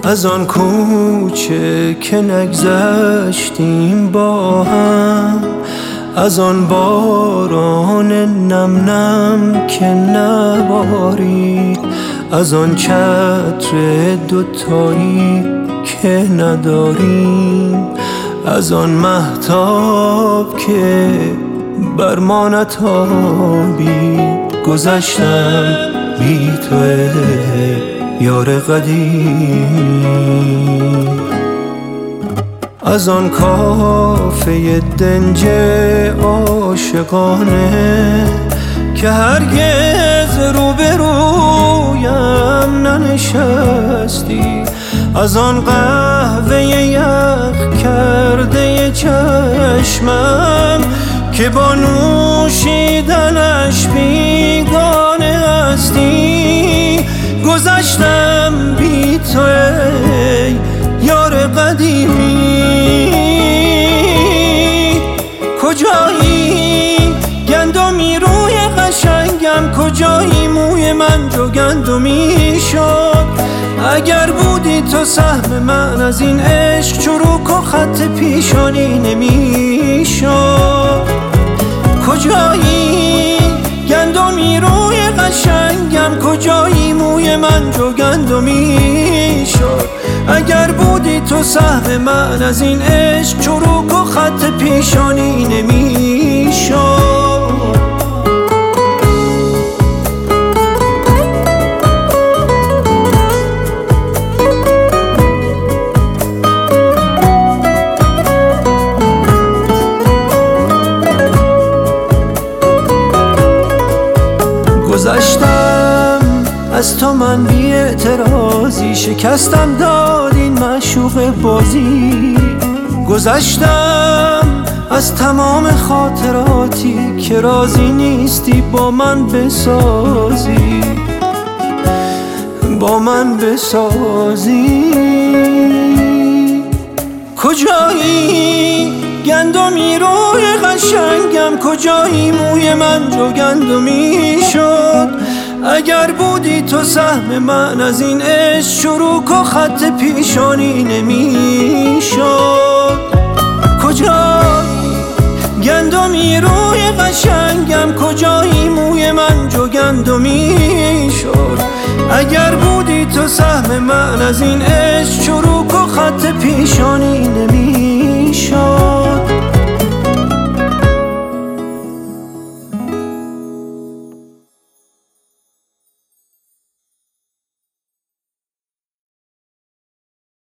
از آن کوچه که نگذشتیم با هم، از آن باران نم نم که نبارید، از آن چتر دوتایی که نداریم، از آن مهتاب که بر ما نتابید. گذشتم بی تو یار قدیم، از آن کافه دنج عاشقانه که هرگز روبرویم ننشستی، از آن قهوه یخ کرده چشمم که با نوشیدنش بیگانه هستی. گذشتم بی تو ای یار قدیمی، کجایی گندمی روی قشنگم، کجایی موی من جو گندمی شد. اگر بودی تو سهم من از این عشق، چروک و خط پیشانی نمی شد. کجایی گندمی روی قشنگم، کجایی موی من جو گندمی شد. اگر بودی تو سهم من از این عشق، چروک و خط پیشانی نمی شد. گذشتم از تو من بی اعتراضی، شکستم داد این معشوق بازی. گذشتم از تمام خاطراتی که راضی نیستی با من بسازی، با من بسازی. کجایی گندمی روی قشنگم، کجایی موی من جو گندمی شد. اگر بودی تو سهم من از این عشق، چروک و خط پیشانی نمی شد. کجایی گندمی روی قشنگم، کجایی موی من جو گندمی شد. اگر بودی تو سهم من از این عشق، چروک و خط پیشانی نمی